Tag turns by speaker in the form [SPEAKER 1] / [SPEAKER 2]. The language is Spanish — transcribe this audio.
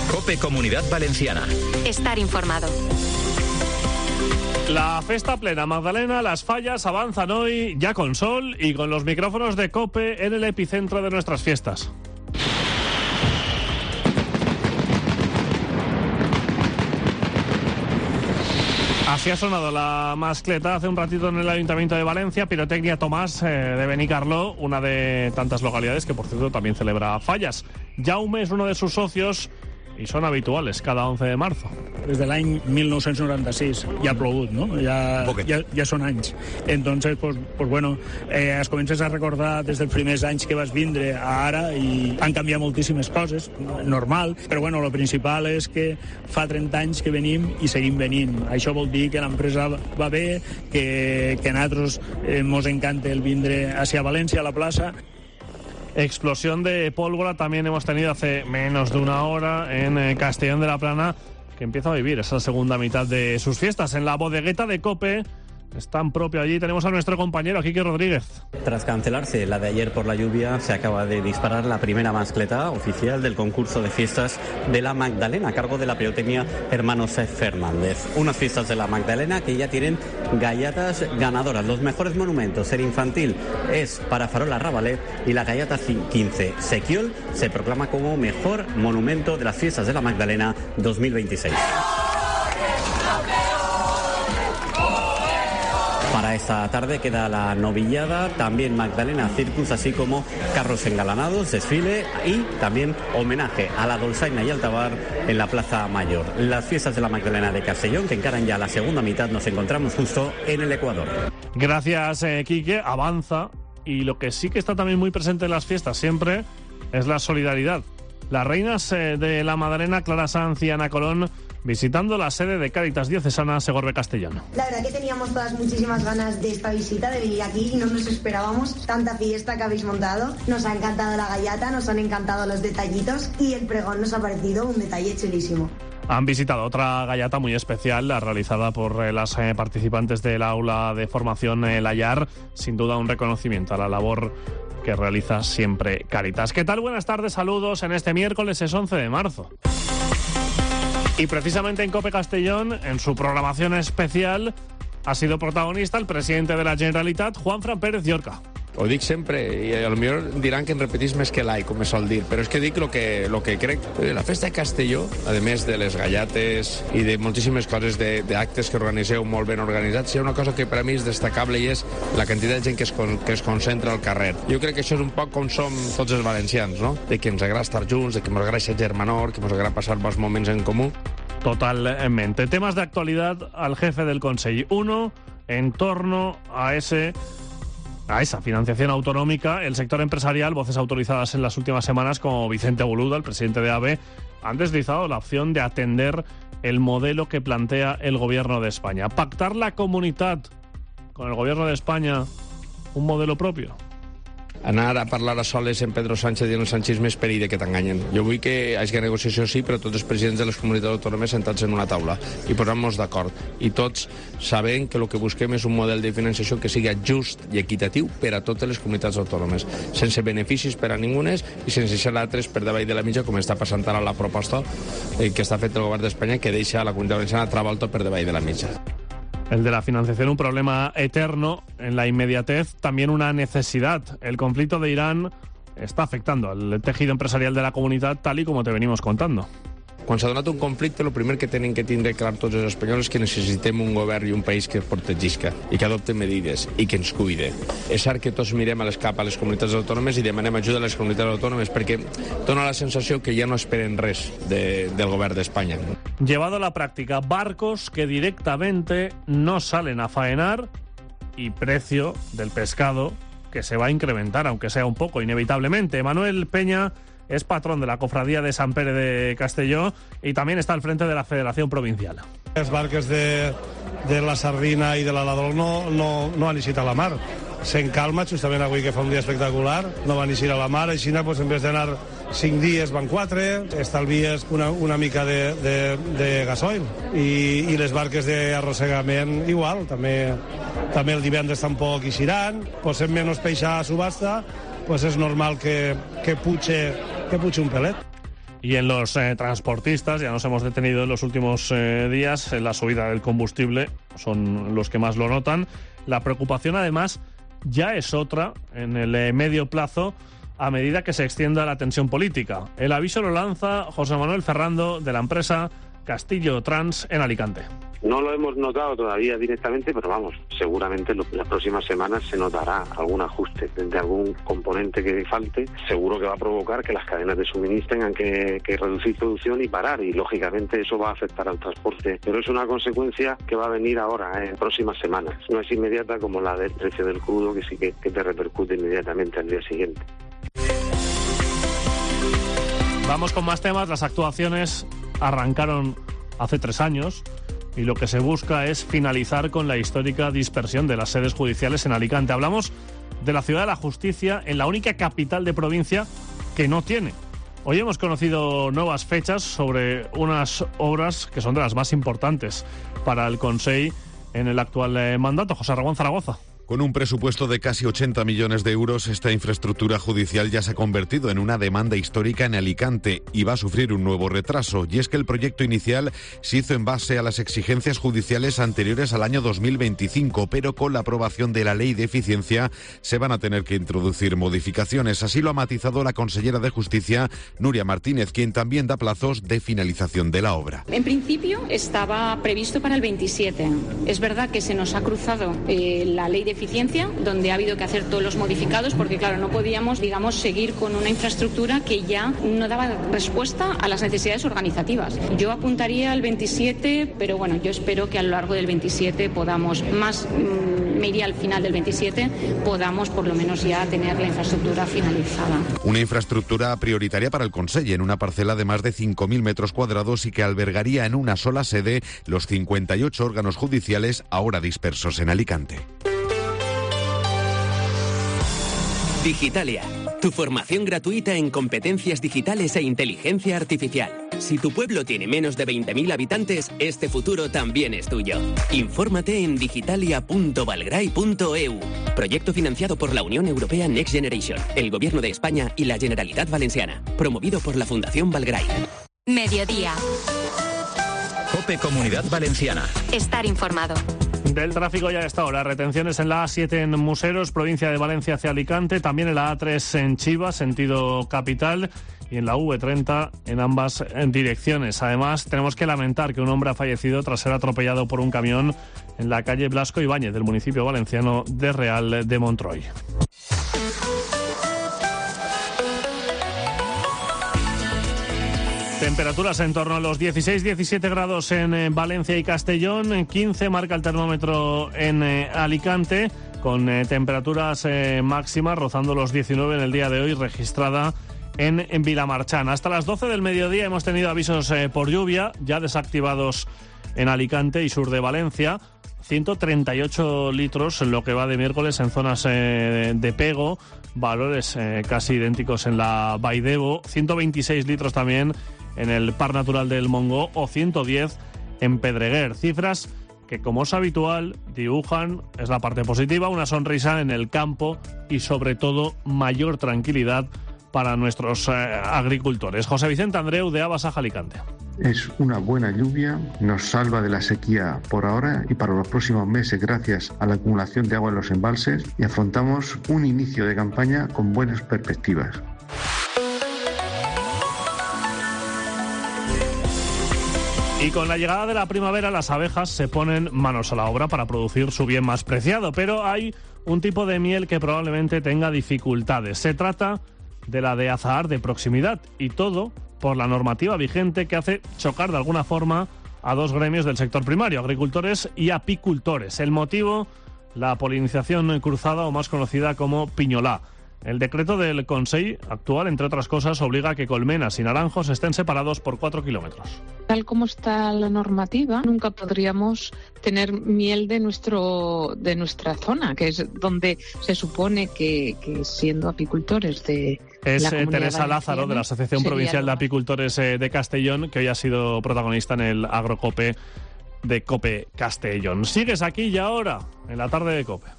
[SPEAKER 1] COPE Comunidad Valenciana.
[SPEAKER 2] Estar informado.
[SPEAKER 3] La festa plena Magdalena, Las Fallas avanzan hoy ya con sol y con los micrófonos de COPE en el epicentro de nuestras fiestas. Así ha sonado la mascleta hace un ratito en el Ayuntamiento de Valencia, Pirotecnia Tomás de Benicarló, una de tantas localidades que por cierto también celebra fallas. Jaume es uno de sus socios i són habituals cada 11 de marzo.
[SPEAKER 4] Des de l'any 1996 ja ha plogut, no? Ja són anys. Entonces, pues bueno, es comences a recordar des dels primers anys que vas vindre a ara i han canviat moltíssimes coses, normal, però bueno, lo principal és que fa 30 anys que venim i seguim venint. Això vol dir que l'empresa va bé, que a nosaltres mos encanta el vindre hacia València, a la plaça.
[SPEAKER 3] Explosión de pólvora también hemos tenido hace menos de una hora en Castellón de la Plana, que empieza a vivir esa segunda mitad de sus fiestas. En la bodegueta de COPE, es tan propio allí, tenemos a nuestro compañero Quique Rodríguez.
[SPEAKER 5] Tras cancelarse la de ayer por la lluvia, se acaba de disparar la primera mascleta oficial del concurso de fiestas de la Magdalena, a cargo de la pirotecnia Hermanos Fernández. Unas fiestas de la Magdalena que ya tienen gallatas ganadoras. Los mejores monumentos. El infantil es para Farola Ravalet y la gallata 15 Sequiol se proclama como mejor monumento de las fiestas de la Magdalena 2026. Para esta tarde queda la novillada, también Magdalena Circus, así como carros engalanados, desfile y también homenaje a la Dolçaina y al Tabar en la Plaza Mayor. Las fiestas de la Magdalena de Castellón, que encaran ya la segunda mitad, nos encontramos justo en el Ecuador.
[SPEAKER 3] Gracias, Quique. Avanza. Y lo que sí que está también muy presente en las fiestas siempre es la solidaridad. Las reinas de la Magdalena, Clara Sanz y Ana Colón, visitando la sede de Cáritas Diocesana Segorbe Castellón.
[SPEAKER 6] La verdad que teníamos todas muchísimas ganas de esta visita, de venir aquí, y no nos esperábamos tanta fiesta que habéis montado. Nos ha encantado la gallata, nos han encantado los detallitos y el pregón nos ha parecido un detalle chulísimo.
[SPEAKER 3] Han visitado otra gallata muy especial, la realizada por las participantes del aula de formación Layar. Sin duda un reconocimiento a la labor que realiza siempre Cáritas. ¿Qué tal? Buenas tardes, saludos en este miércoles, es 11 de marzo. Y precisamente en COPE Castellón, en su programación especial, ha sido protagonista el presidente de la Generalitat, Juanfran Pérez Llorca.
[SPEAKER 7] Ho dic sempre, i potser diran que en repetís més que l'ai, com es sol dir, però és que dic lo que crec. La festa de Castelló, a més de les gallates i de moltíssimes coses d'actes que organiseu molt ben organitzats, hi ha una cosa que per a mi és destacable i és la quantitat de gent que es concentra al carrer. Jo crec que això és un poc com som tots els valencians, no? De que ens agrada estar junts, de que ens agrada ser germanor, que ens agrada passar bons moments en comú.
[SPEAKER 3] Totalmente. Temas de actualidad al jefe del Consell. Uno, en torno a esa financiación autonómica. El sector empresarial, voces autorizadas en las últimas semanas como Vicente Boluda, el presidente de AVE, han deslizado la opción de atender el modelo que plantea el gobierno de España. Pactar la comunidad con el gobierno de España, un modelo propio.
[SPEAKER 7] Anar a parlar a soles en Pedro Sánchez i en el sanchisme és perill que t'enganyen. Jo vull que hi hagi negociació, sí, però tots els presidents de les comunitats autònomes sentats en una taula i posant-nos d'acord. I tots sabent que el que busquem és un model de financiació que sigui just i equitatiu per a totes les comunitats autònomes, sense beneficis per a ningunes i sense deixar altres per davall de la mitja, com està passant ara la proposta que està fet el govern d'Espanya, que deixa la comunitat valenciana travolta per davall de la mitja.
[SPEAKER 3] El de la financiación, un problema eterno en la inmediatez, también una necesidad. El conflicto de Irán está afectando al tejido empresarial de la comunidad, tal y como te venimos contando.
[SPEAKER 7] Quan s'ha donat un conflicte, el primer que tenen que tindre clar tots els espanyols és que necessitem un govern i un país que protegisca i que adopte medides i que ens cuide. És cert que tots mirem a l'escap a les comunitats autònomes i demanem ajuda a les comunitats autònomes perquè dona la sensació que ja no esperen res del govern d'Espanya.
[SPEAKER 3] Llevado a la práctica, barcos que directamente no salen a faenar y precio del pescado que se va a incrementar, aunque sea un poco, inevitablemente. Manuel Peña es patrón de la Cofradía de Sant Pere de Castelló y también está al frente de la Federación Provincial.
[SPEAKER 8] Els barques de la sardina i de la ladró no han eixit a la mar. Se'n calma, justament avui que fa un dia espectacular, no van eixir a la mar, així en vez d'anar 5 dies van 4, estalvies una mica de gasoil. I les barques d'arrossegament igual, també el divendres tampoc eixiran, posem menys peix a subhasta, pues és normal que puche un pelet.
[SPEAKER 3] Y en los transportistas, ya nos hemos detenido en los últimos días, en la subida del combustible son los que más lo notan. La preocupación, además, ya es otra en el medio plazo a medida que se extienda la tensión política. El aviso lo lanza José Manuel Ferrando, de la empresa Castillo Trans en Alicante.
[SPEAKER 1] No lo hemos notado todavía directamente, pero vamos, seguramente en las próximas semanas se notará algún ajuste de algún componente que falte. Seguro que va a provocar que las cadenas de suministro tengan que reducir producción y parar, y lógicamente eso va a afectar al transporte. Pero es una consecuencia que va a venir ahora, en próximas semanas. No es inmediata como la del precio del crudo, que sí que te repercute inmediatamente al día siguiente.
[SPEAKER 3] Vamos con más temas. Las actuaciones arrancaron hace 3 años y lo que se busca es finalizar con la histórica dispersión de las sedes judiciales en Alicante. Hablamos de la Ciudad de la Justicia, en la única capital de provincia que no tiene. Hoy hemos conocido nuevas fechas sobre unas obras que son de las más importantes para el Consell en el actual mandato. José Ramón Zaragoza.
[SPEAKER 2] Con un presupuesto de casi 80 millones de euros, esta infraestructura judicial ya se ha convertido en una demanda histórica en Alicante y va a sufrir un nuevo retraso. Y es que el proyecto inicial se hizo en base a las exigencias judiciales anteriores al año 2025, pero con la aprobación de la Ley de Eficiencia se van a tener que introducir modificaciones. Así lo ha matizado la consellera de Justicia, Nuria Martínez, quien también da plazos de finalización de la obra.
[SPEAKER 9] En principio estaba previsto para el 27. Es verdad que se nos ha cruzado la Ley de Eficiencia, donde ha habido que hacer todos los modificados, porque claro, no podíamos, seguir con una infraestructura que ya no daba respuesta a las necesidades organizativas. Yo apuntaría al 27, pero bueno, yo espero que a lo largo del 27 podamos, me iría al final del 27, podamos por lo menos ya tener la infraestructura finalizada.
[SPEAKER 2] Una infraestructura prioritaria para el Consell, en una parcela de más de 5.000 metros cuadrados y que albergaría en una sola sede los 58 órganos judiciales ahora dispersos en Alicante.
[SPEAKER 10] Digitalia, tu formación gratuita en competencias digitales e inteligencia artificial. Si tu pueblo tiene menos de 20.000 habitantes, este futuro también es tuyo. Infórmate en digitalia.valgrai.eu. Proyecto financiado por la Unión Europea Next Generation, el Gobierno de España y la Generalitat Valenciana. Promovido por la Fundación Valgrai.
[SPEAKER 11] Mediodía.
[SPEAKER 12] COPE Comunidad Valenciana.
[SPEAKER 11] Estar informado.
[SPEAKER 3] Del tráfico ya a esta hora. Retenciones en la A7 en Museros, provincia de Valencia hacia Alicante. También en la A3 en Chivas, sentido capital. Y en la V30 en ambas direcciones. Además, tenemos que lamentar que un hombre ha fallecido tras ser atropellado por un camión en la calle Blasco Ibáñez del municipio valenciano de Real de Montroy. Temperaturas en torno a los 16-17 grados en Valencia y Castellón, 15 marca el termómetro en Alicante, con temperaturas máximas rozando los 19 en el día de hoy, registrada en Vilamarchán. Hasta las 12 del mediodía hemos tenido avisos por lluvia, ya desactivados en Alicante y sur de Valencia. 138 litros en lo que va de miércoles en zonas de Pego, valores casi idénticos en la Baidebo, 126 litros también en el Parc Natural del Montgó o 110 en Pedreguer. Cifras que, como es habitual, dibujan, es la parte positiva, una sonrisa en el campo y sobre todo mayor tranquilidad para nuestros agricultores. José Vicente Andreu, de Abasaja, Alicante.
[SPEAKER 13] Es una buena lluvia, nos salva de la sequía por ahora y para los próximos meses gracias a la acumulación de agua en los embalses, y afrontamos un inicio de campaña con buenas perspectivas.
[SPEAKER 3] Y con la llegada de la primavera, las abejas se ponen manos a la obra para producir su bien más preciado, pero hay un tipo de miel que probablemente tenga dificultades. Se trata de la de azahar de proximidad, y todo por la normativa vigente que hace chocar de alguna forma a dos gremios del sector primario, agricultores y apicultores. El motivo, la polinización cruzada, o más conocida como piñolá. El decreto del Consell actual, entre otras cosas, obliga a que colmenas y naranjos estén separados por 4 kilómetros.
[SPEAKER 14] Tal como está la normativa, nunca podríamos tener miel de nuestra zona, que es donde se supone que siendo apicultores de la Comunidad
[SPEAKER 3] Teresa Lázaro, de la Asociación Provincial de Apicultores de Castellón, que hoy ha sido protagonista en el Agrocope de COPE Castellón. Sigues aquí y ahora, en la tarde de COPE.